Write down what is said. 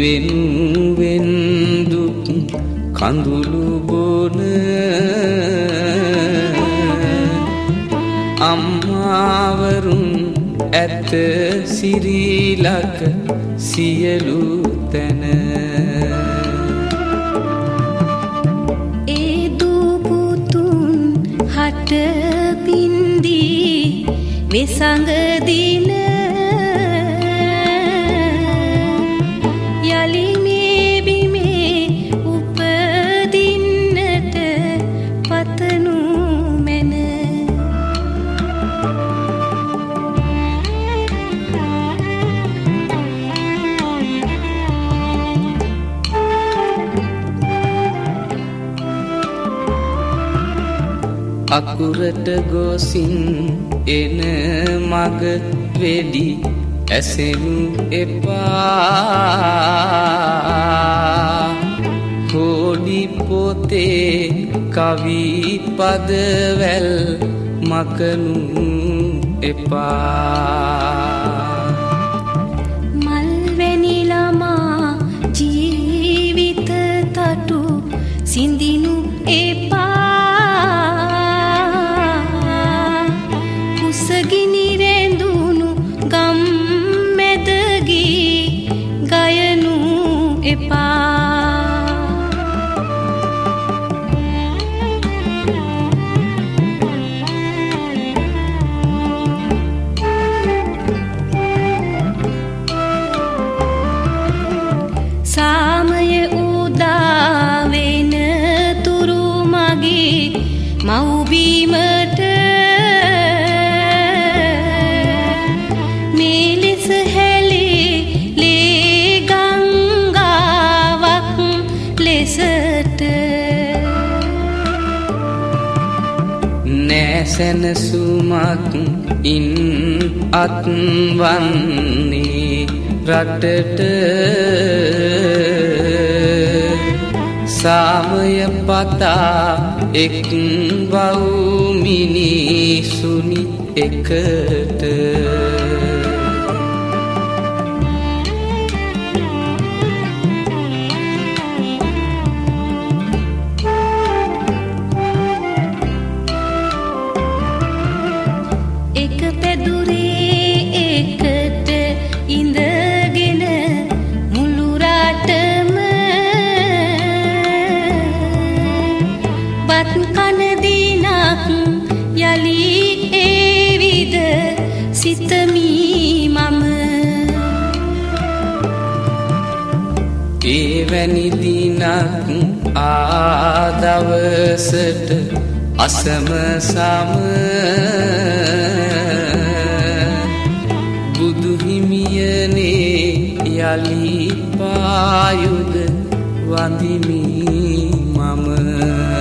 වෙනුවෙන් දුක් කඳුළු බොන අම්මාවරුන් ඇත සිරිලක සියලු තැන ඒ දුපුතුන් හට පින්දී වෙසඟ දින යලි මේ බිමේ උපදින්නට පතනු මැන අකුරට ගොසින් එන මග වෙඩි ඇසෙනු එපා හොඩි පොතේ කවි පදවැල් මකනු එපා මල්වැනි ළමා ජීවිත තටු සිඳිනු එපා කුසගිනි රැඳුණු ගම් මැදගී ගයනු එපා සාමය උදා වෙන තුරු මගේ මව්බිමට මේ ලෙස හැලේ ලේ ගංගාවක් ලෙසට නෑසැනසුමක් ඉන් අත්වන්නේ රටට සාමය පතා එක් වූ මිනිසුනි එකට එක පැදුරේ එකට ඉඳගෙන මුළු රටම බත් කන දිනක් යලි ඒවිද සිතමි මම එවැනි දිනක් ආදවසට අසම සම බුදුහිමියනේ යලි පායුද වඳිමි මම